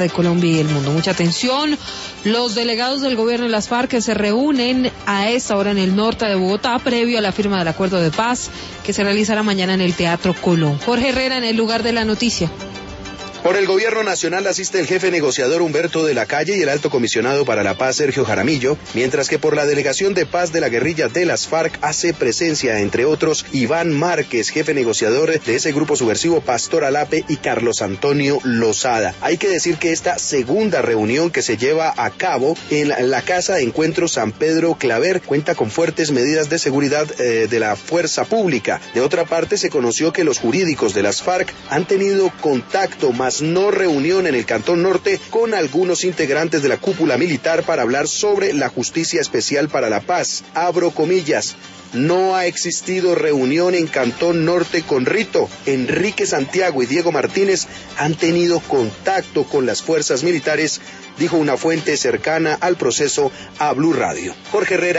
de Colombia y el mundo. Mucha atención, los delegados del gobierno de las FARC que se reúnen a esta hora en el norte de Bogotá previo a la firma del acuerdo de paz que se realizará mañana en el Teatro Colón. Jorge Herrera en el lugar de la noticia. Por el gobierno nacional asiste el jefe negociador Humberto de la Calle y el alto comisionado para la paz Sergio Jaramillo, mientras que por la delegación de paz de la guerrilla de las FARC hace presencia, entre otros, Iván Márquez, jefe negociador de ese grupo subversivo Pastor Alape y Carlos Antonio Lozada. Hay que decir que esta segunda reunión que se lleva a cabo en la Casa de Encuentro San Pedro Claver cuenta con fuertes medidas de seguridad de la fuerza pública. De otra parte, se conoció que los jurídicos de las FARC han tenido contacto más no reunión en el Cantón Norte con algunos integrantes de la cúpula militar para hablar sobre la Justicia Especial para la Paz. Abro comillas. No ha existido reunión en Cantón Norte con Rito. Enrique Santiago y Diego Martínez han tenido contacto con las fuerzas militares, dijo una fuente cercana al proceso a Blue Radio. Jorge Herrera.